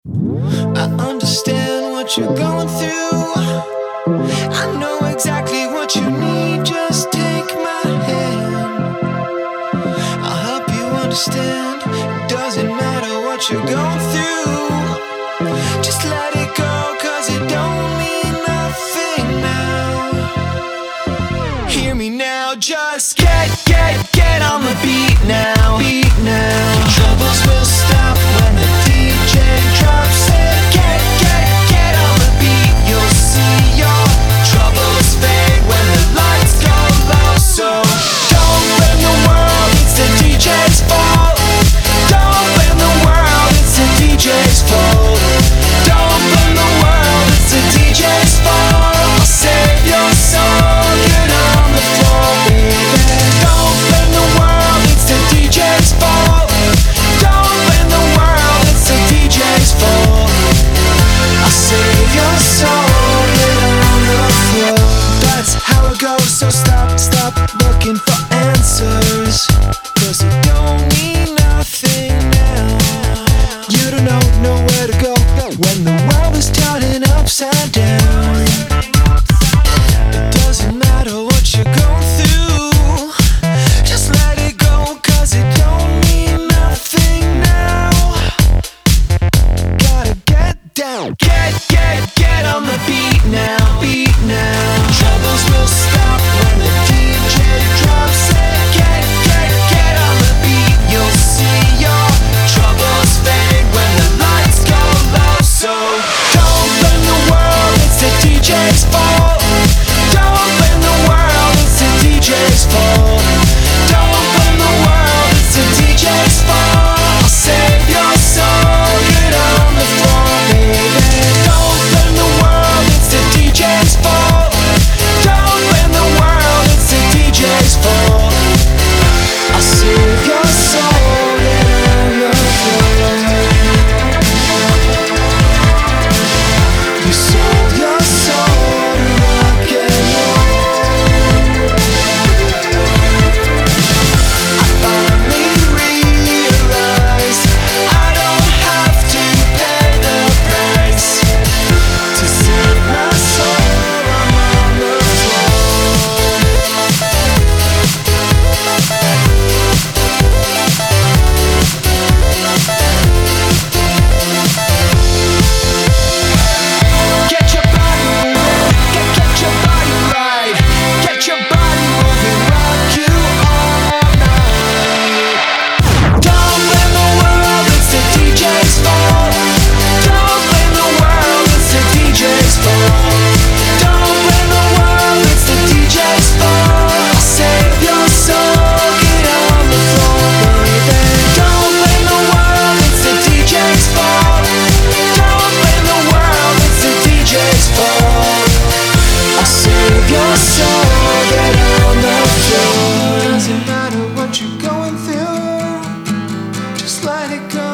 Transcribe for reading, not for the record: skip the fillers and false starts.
I understand what you're going through. I know exactly what you need. Just take my hand. I'll help you understand. It doesn't matter what you're going through. Just let it go, 'cause it don't mean nothing now. Hear me now, just get on the beat now. Beat now. Your troubles will stop when the DJ drops it. Get on the beat. You'll see your troubles fade when the lights go low. So don't blame the world, it's the DJ's fault. Don't blame the world, it's the DJ's fault. Don't blame the world, it's the DJ's fault. I'll save your soul, get on the floor, baby. Don't blame the world, it's the DJ's fault. Don't blame the world, it's the DJ's fault. I'll save your soul, get on the floor. That's how it goes, so stop looking for answers, 'cause it don't mean nothing now. You don't know where to go when the world is turning upside down. It doesn't matter what you're going through. Just let it go, 'cause it don't mean nothing now. Gotta get down. Get on the beat now. Beat now. Troubles will stop when the DJ drops it. Get on the beat. You'll see your troubles fade when the lights go low. So don't blame the world, it's the DJ's fault. Don't blame the world, it's the DJ's fault. Don't blame the world, it's the DJ's fault. I'll save your soul, get on the floor, baby. Don't blame the world, it's the DJ's fault. Don't blame the world, it's the DJ's fault. I'll save your soul, get on the floor. You sold your soul to rock and roll. I finally realized I don't have to pay the price to save my soul. I'm on the floor. Get your body moving, get your body right. Get your body moving, rock you all night. Don't blame the world, it's the DJ's fault. Don't blame the world, it's the DJ's fault. Don't blame the world, it's the DJ's fault. I'll save your soul, get on the floor, baby. Don't blame the world, it's the DJ's fault. Don't blame the world, it's the DJ's fault. I'll save your soul, get on the floor. Doesn't matter what you're going through, just let it go.